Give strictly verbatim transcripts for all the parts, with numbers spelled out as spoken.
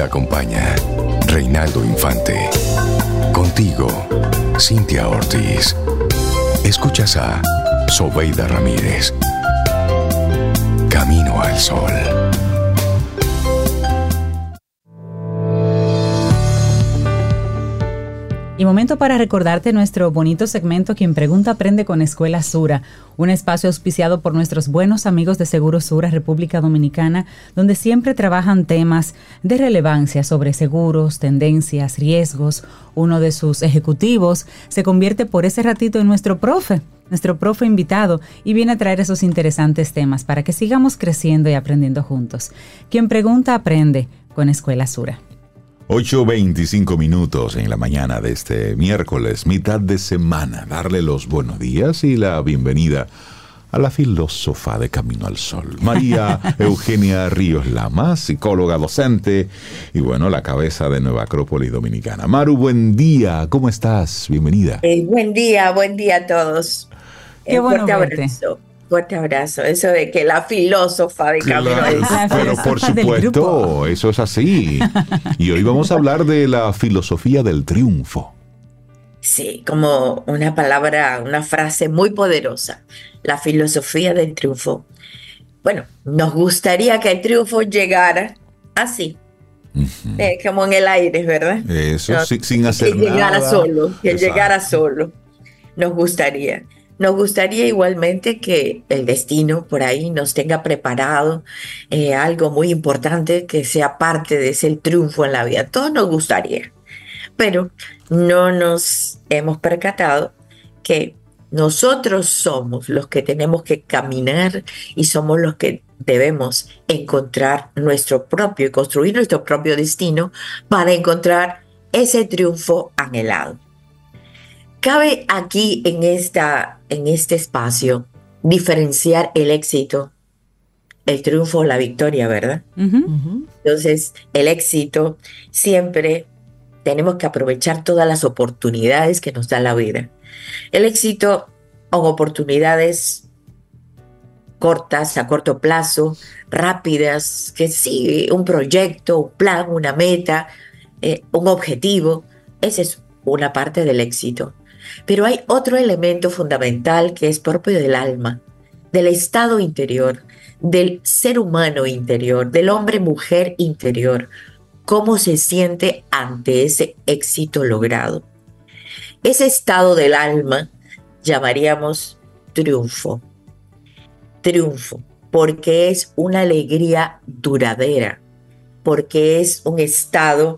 acompaña Reinaldo Infante. Contigo, Cintia Ortiz. Escuchas a Sobeida Ramírez. Camino al Sol. Y momento para recordarte nuestro bonito segmento Quien Pregunta Aprende con Escuela Sura, un espacio auspiciado por nuestros buenos amigos de Seguro Sura, República Dominicana, donde siempre trabajan temas de relevancia sobre seguros, tendencias, riesgos. Uno de sus ejecutivos se convierte por ese ratito en nuestro profe, nuestro profe invitado, y viene a traer esos interesantes temas para que sigamos creciendo y aprendiendo juntos. Quien Pregunta Aprende con Escuela Sura. ocho veinticinco minutos en la mañana de este miércoles, mitad de semana. Darle los buenos días y la bienvenida a la filósofa de Camino al Sol, María Eugenia Ríos Lamas, psicóloga, docente y bueno, la cabeza de Nueva Acrópolis Dominicana. Maru, buen día, ¿cómo estás? Bienvenida. Eh, buen día, buen día a todos. Qué eh, bueno fuerte verte. abrazo. Fuerte abrazo. Eso de que la filósofa de Camino Claro, al Sol. pero por filósofa del grupo. supuesto, eso es así. Y hoy vamos a hablar de la filosofía del triunfo. Sí, como una palabra, una frase muy poderosa. La filosofía del triunfo. Bueno, nos gustaría que el triunfo llegara así, Uh-huh. eh, como en el aire, ¿verdad? Eso, No, sin, sin hacer que llegara nada. solo, que Exacto. llegara solo. Nos gustaría. Nos gustaría igualmente que el destino por ahí nos tenga preparado eh, algo muy importante que sea parte de ese triunfo en la vida. Todo nos gustaría, pero no nos hemos percatado que nosotros somos los que tenemos que caminar y somos los que debemos encontrar nuestro propio y construir nuestro propio destino para encontrar ese triunfo anhelado. Cabe aquí en, esta, en este espacio diferenciar el éxito, el triunfo o la victoria, ¿verdad? Uh-huh. Uh-huh. Entonces, el éxito siempre tenemos que aprovechar todas las oportunidades que nos da la vida. El éxito son oportunidades cortas, a corto plazo, rápidas, que sí, un proyecto, un plan, una meta, eh, un objetivo. Esa es una parte del éxito. Pero hay otro elemento fundamental que es propio del alma, del estado interior, del ser humano interior, del hombre-mujer interior. ¿Cómo se siente ante ese éxito logrado? Ese estado del alma llamaríamos triunfo. Triunfo, porque es una alegría duradera, porque es un estado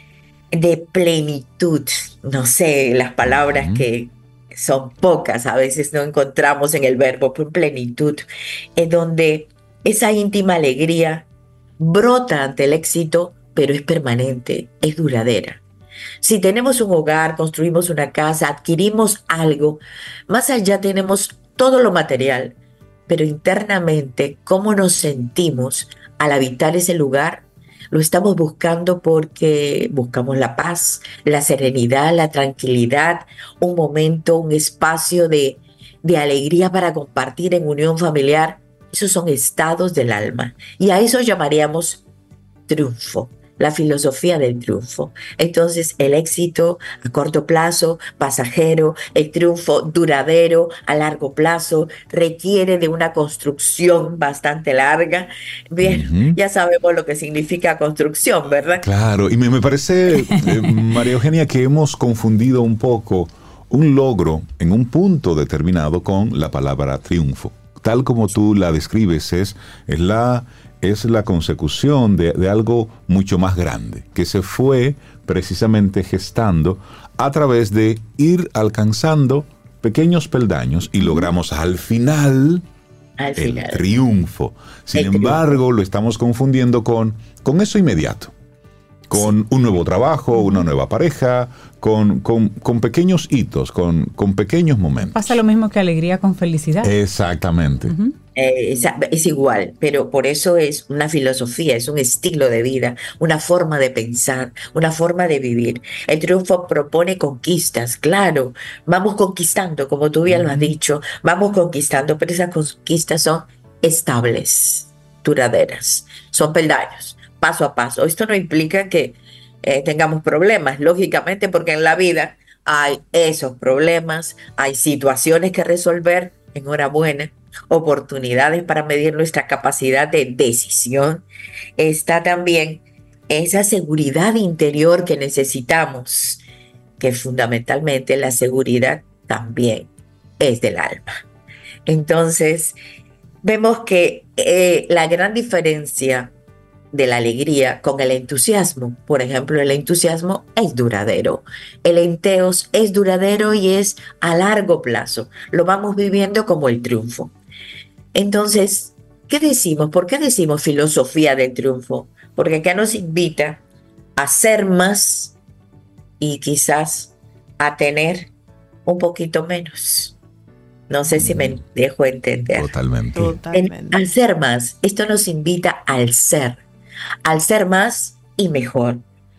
de plenitud. No sé, las palabras uh-huh. que son pocas, a veces no encontramos en el verbo, pero plenitud, en donde esa íntima alegría brota ante el éxito, pero es permanente, es duradera. Si tenemos un hogar, construimos una casa, adquirimos algo, más allá tenemos todo lo material, pero internamente, ¿cómo nos sentimos al habitar ese lugar? Lo estamos buscando porque buscamos la paz, la serenidad, la tranquilidad, un momento, un espacio de, de alegría para compartir en unión familiar. Esos son estados del alma y a eso llamaríamos triunfo, la filosofía del triunfo. Entonces, el éxito a corto plazo, pasajero, el triunfo duradero a largo plazo, requiere de una construcción bastante larga. Bien, uh-huh. ya sabemos lo que significa construcción, ¿verdad? Claro, y me, me parece, eh, María Eugenia, que hemos confundido un poco un logro en un punto determinado con la palabra triunfo. Tal como tú la describes, es, es la... es la consecución de, de algo mucho más grande, que se fue precisamente gestando a través de ir alcanzando pequeños peldaños y logramos al final, al el final. triunfo. Sin el embargo, triunfo. Lo estamos confundiendo con, con eso inmediato, con sí. un nuevo trabajo, una nueva pareja, con, con, con pequeños hitos, con, con pequeños momentos. Pasa lo mismo que alegría con felicidad. Exactamente. Uh-huh. Eh, es, es igual, pero por eso es una filosofía, es un estilo de vida, una forma de pensar, una forma de vivir. El triunfo propone conquistas, claro, vamos conquistando, como tú bien lo has dicho, vamos conquistando, pero esas conquistas son estables, duraderas, son peldaños, paso a paso. Esto no implica que eh, tengamos problemas, lógicamente, porque en la vida hay esos problemas, hay situaciones que resolver, enhorabuena, oportunidades para medir nuestra capacidad de decisión. Está también esa seguridad interior que necesitamos, que fundamentalmente la seguridad también es del alma. Entonces, vemos que eh, la gran diferencia de la alegría con el entusiasmo, por ejemplo, el entusiasmo es duradero, el enteos es duradero y es a largo plazo, lo vamos viviendo como el triunfo. Entonces, ¿qué decimos? ¿Por qué decimos filosofía del triunfo? Porque acá nos invita a ser más y quizás a tener un poquito menos. No sé si me dejo entender. Totalmente. Totalmente. Al ser más, esto nos invita al ser, al ser más y mejor,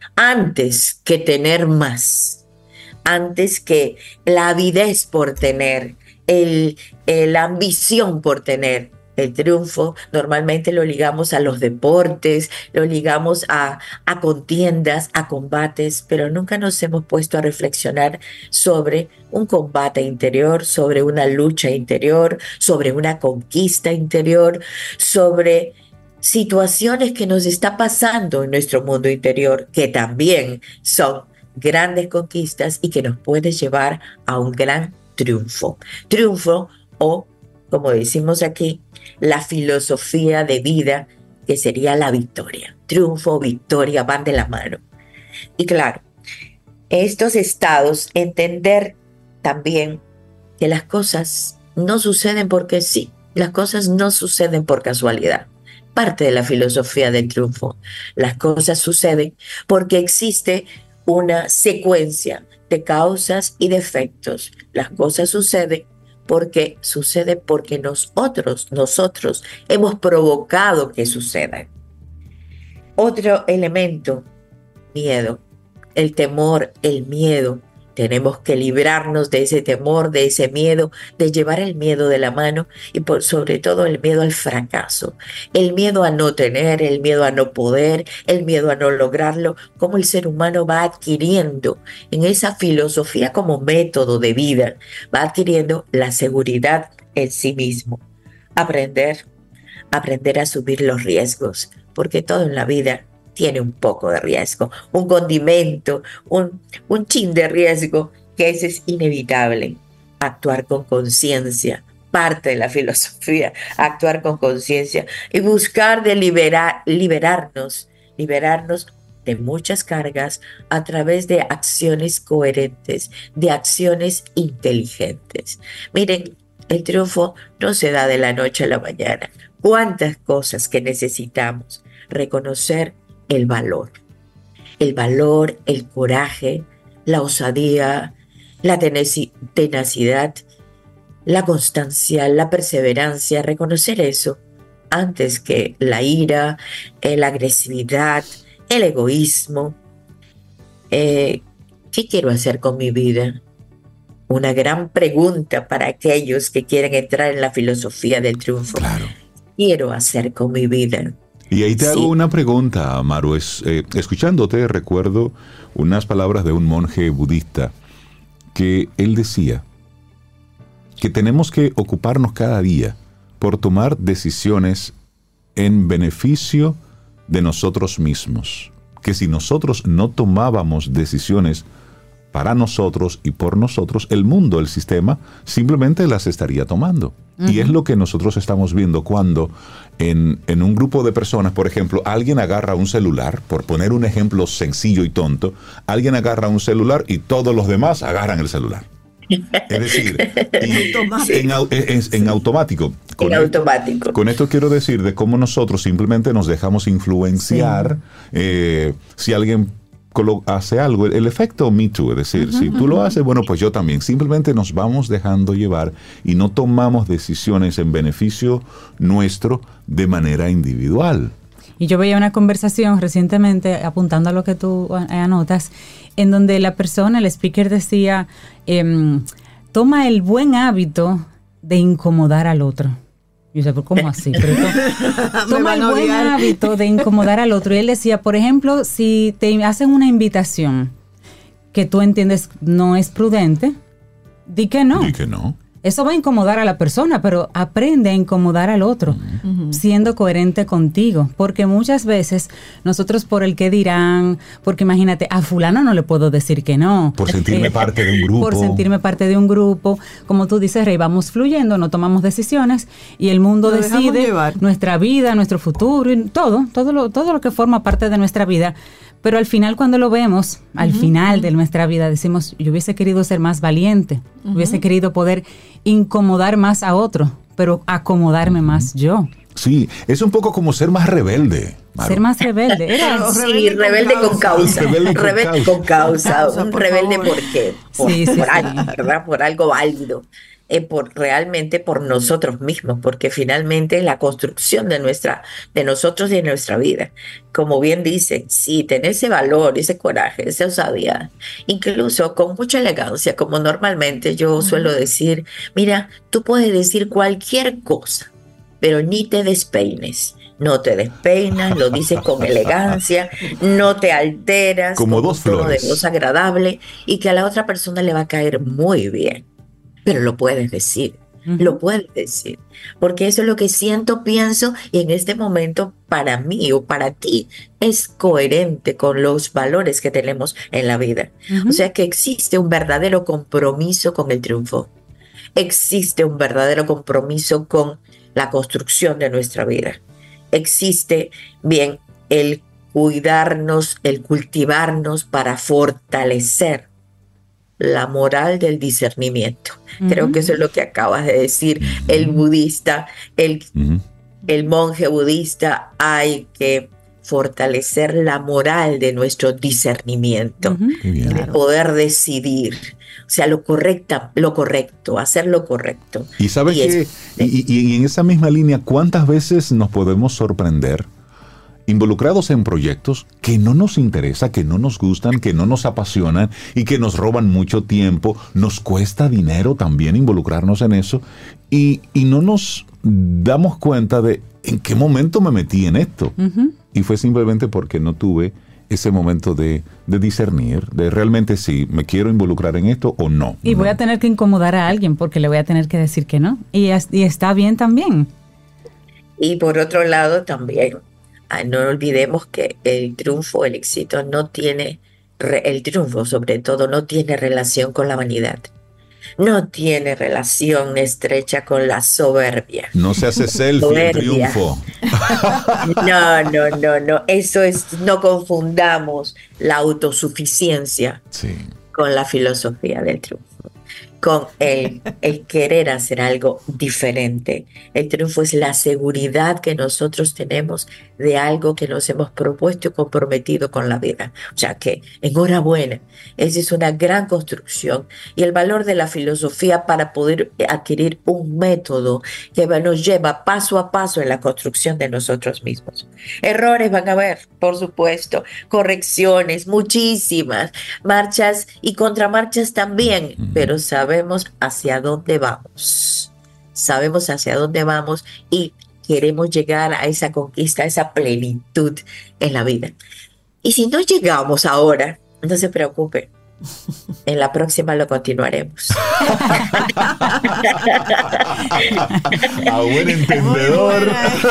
antes que tener más, antes que la avidez por tener, el, el, la ambición por tener. El triunfo normalmente lo ligamos a los deportes, lo ligamos a, a contiendas, a combates, pero nunca nos hemos puesto a reflexionar sobre un combate interior, sobre una lucha interior, sobre una conquista interior, sobre situaciones que nos está pasando en nuestro mundo interior, que también son grandes conquistas y que nos puede llevar a un gran triunfo. Triunfo o, como decimos aquí, la filosofía de vida, que sería la victoria. Triunfo o victoria van de la mano. Y claro, estos estados, entender también que las cosas no suceden porque sí, las cosas no suceden por casualidad. Parte de la filosofía del triunfo. Las cosas suceden porque existe una secuencia de causas y de efectos. Las cosas suceden porque sucede porque nosotros, nosotros hemos provocado que sucedan. Otro elemento, miedo, el temor, el miedo. Tenemos que librarnos de ese temor, de ese miedo, de llevar el miedo de la mano y por sobre todo el miedo al fracaso, el miedo a no tener, el miedo a no poder, el miedo a no lograrlo, como el ser humano va adquiriendo en esa filosofía como método de vida, va adquiriendo la seguridad en sí mismo. Aprender, aprender a asumir los riesgos, porque todo en la vida tiene un poco de riesgo, un condimento, un, un chin de riesgo, que ese es inevitable. Actuar con conciencia, parte de la filosofía, actuar con conciencia y buscar de liberar, liberarnos, liberarnos de muchas cargas a través de acciones coherentes, de acciones inteligentes. Miren, el triunfo no se da de la noche a la mañana. ¿Cuántas cosas que necesitamos? Reconocer el valor, el valor, el coraje, la osadía, la tenacidad, la constancia, la perseverancia, reconocer eso antes que la ira, eh, la agresividad, el egoísmo. Eh, ¿Qué quiero hacer con mi vida? Una gran pregunta para aquellos que quieren entrar en la filosofía del triunfo. Claro. ¿Qué quiero hacer con mi vida? Y ahí te Sí. hago una pregunta, Maru. Es, eh, escuchándote recuerdo unas palabras de un monje budista que él decía que tenemos que ocuparnos cada día por tomar decisiones en beneficio de nosotros mismos. Que si nosotros no tomábamos decisiones para nosotros y por nosotros, el mundo, el sistema, simplemente las estaría tomando. Uh-huh. Y es lo que nosotros estamos viendo cuando en, en un grupo de personas, por ejemplo, alguien agarra un celular, por poner un ejemplo sencillo y tonto, alguien agarra un celular y todos los demás agarran el celular. Es decir, y en, en, en automático. Con en esto, automático. Con esto quiero decir de cómo nosotros simplemente nos dejamos influenciar. Sí. Eh, si alguien hace algo, el efecto Me Too, es decir, uh-huh, si tú uh-huh. lo haces, bueno, pues yo también. Simplemente nos vamos dejando llevar y no tomamos decisiones en beneficio nuestro de manera individual. Y yo veía una conversación recientemente, apuntando a lo que tú anotas, en donde la persona, el speaker decía, eh, toma el buen hábito de incomodar al otro. Y yo, ¿cómo así? Pero to, toma el buen hábito de incomodar al otro. Y él decía, por ejemplo, si te hacen una invitación que tú entiendes no es prudente, di que no. Di que no. Eso va a incomodar a la persona, pero aprende a incomodar al otro, uh-huh. siendo coherente contigo. Porque muchas veces nosotros por el que dirán, porque imagínate, a fulano no le puedo decir que no. Por sentirme eh, parte de un grupo. Por sentirme parte de un grupo. Como tú dices, Rey, vamos fluyendo, no tomamos decisiones y el mundo Lo decide nuestra vida, nuestro futuro, y todo, todo lo, todo lo que forma parte de nuestra vida. Pero al final cuando lo vemos, al uh-huh. final de nuestra vida, decimos, yo hubiese querido ser más valiente, uh-huh. hubiese querido poder incomodar más a otro, pero acomodarme uh-huh. más yo. Sí, es un poco como ser más rebelde. Maru. Ser más rebelde. Era, sí, rebelde, rebelde con causa. Con rebelde con rebelde causa. Con causa. causa un rebelde favor. ¿Por qué? Por, sí, sí, por, sí. Algo, ¿verdad? Por algo válido. Eh, por realmente por nosotros mismos, porque finalmente la construcción de nuestra, de nosotros y de nuestra vida, como bien dice, sí, tener ese valor, ese coraje, esa osadía, incluso con mucha elegancia, como normalmente yo suelo decir, mira, tú puedes decir cualquier cosa, pero ni te despeines. No te despeinas, lo dices con elegancia, no te alteras, como dos flores, un tono de voz agradable y que a la otra persona le va a caer muy bien. Pero lo puedes decir, uh-huh. lo puedes decir, porque eso es lo que siento, pienso, y en este momento para mí o para ti es coherente con los valores que tenemos en la vida. Uh-huh. O sea que existe un verdadero compromiso con el triunfo, existe un verdadero compromiso con la construcción de nuestra vida, existe, bien, el cuidarnos, el cultivarnos para fortalecer la moral del discernimiento. Uh-huh. Creo que eso es lo que acabas de decir. Uh-huh. El budista, el, uh-huh. el monje budista, hay que fortalecer la moral de nuestro discernimiento, uh-huh. de claro. poder decidir, o sea, lo correcta, lo correcto, hacer lo correcto. Y sabes que, y, y, y en esa misma línea, ¿cuántas veces nos podemos sorprender involucrados en proyectos que no nos interesa, que no nos gustan, que no nos apasionan y que nos roban mucho tiempo, nos cuesta dinero también involucrarnos en eso y, y no nos damos cuenta de en qué momento me metí en esto? Uh-huh. Y fue simplemente porque no tuve ese momento de, de discernir, de realmente si me quiero involucrar en esto o no. Y no. voy a tener que incomodar a alguien porque le voy a tener que decir que no. Y, y está bien también. Y por otro lado también, no olvidemos que el triunfo, el éxito no tiene, el triunfo sobre todo no tiene relación con la vanidad, no tiene relación estrecha con la soberbia. No se hace selfie el triunfo. No, no, no, no, eso es, no confundamos la autosuficiencia sí. con la filosofía del triunfo, con el, el querer hacer algo diferente. El triunfo es la seguridad que nosotros tenemos de algo que nos hemos propuesto y comprometido con la vida. O sea que, enhorabuena, esa es una gran construcción. Y el valor de la filosofía para poder adquirir un método que nos lleva paso a paso en la construcción de nosotros mismos. Errores van a haber, por supuesto, correcciones, muchísimas, marchas y contramarchas también, pero sabemos hacia dónde vamos. Sabemos hacia dónde vamos y queremos llegar a esa conquista, a esa plenitud en la vida. Y si no llegamos ahora, no se preocupe. En la próxima lo continuaremos. A buen entendedor.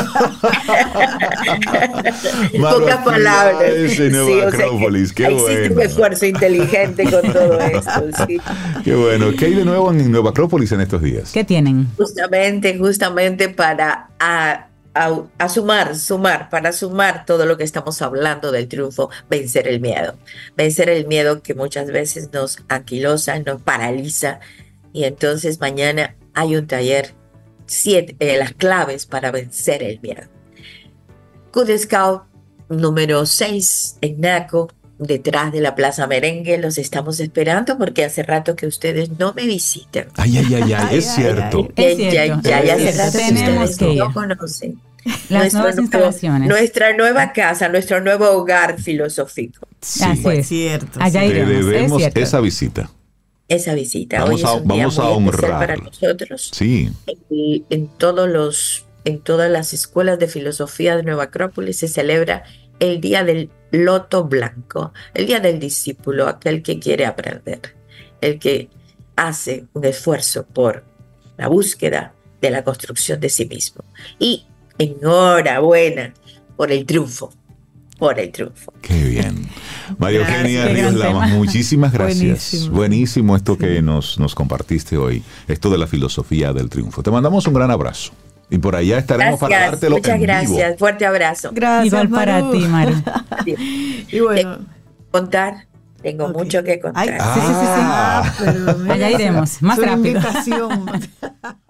Pocas palabras. En Nueva sí, Acrópolis. O sea, qué existe bueno. un esfuerzo inteligente con todo esto. Sí. Qué bueno. ¿Qué hay de nuevo en Nueva Acrópolis en estos días? ¿Qué tienen? Justamente, justamente para a, a, a sumar, sumar, para sumar todo lo que estamos hablando del triunfo, vencer el miedo. Vencer el miedo que muchas veces nos anquilosa, nos paraliza. Y entonces mañana hay un taller, siete, eh, las claves para vencer el miedo. Good Scout número seis en Naco, detrás de la Plaza Merengue. Los estamos esperando porque hace rato que ustedes no me visitan. Ay, ay, ay, ay, es cierto. Es cierto. Ya, ya, ya hace rato que Tenemos ustedes que ir. no conocen. Las Nuestro nuevas nuevo- instalaciones. Nuestra nueva casa, nuestro nuevo hogar filosófico. Sí. Así Pues es. cierto, Allá sí. Te iremos, es debemos cierto. esa visita. Esa visita. Vamos Hoy es a- un día vamos a muy especial honrar. para nosotros. Sí. Y en todos los en todas las escuelas de filosofía de Nueva Acrópolis se celebra el Día del Loto Blanco, el Día del Discípulo, aquel que quiere aprender, el que hace un esfuerzo por la búsqueda de la construcción de sí mismo. Y enhorabuena por el triunfo, por el triunfo. Qué bien. María Eugenia Gracias, Ríos qué gran Lamas, tema. muchísimas gracias. Buenísimo. Buenísimo esto Sí. que nos, nos compartiste hoy, esto de la filosofía del triunfo. Te mandamos un gran abrazo. Y por allá estaremos para Gracias, dártelo muchas en vivo. gracias. Fuerte abrazo. Gracias, Igual para Maru. ti, Maru. Y bueno. Contar, tengo Ok. mucho que contar. Ay, sí, sí, sí, sí. Ah. Ah, pero mira, Allá iremos, más es una rápido. invitación.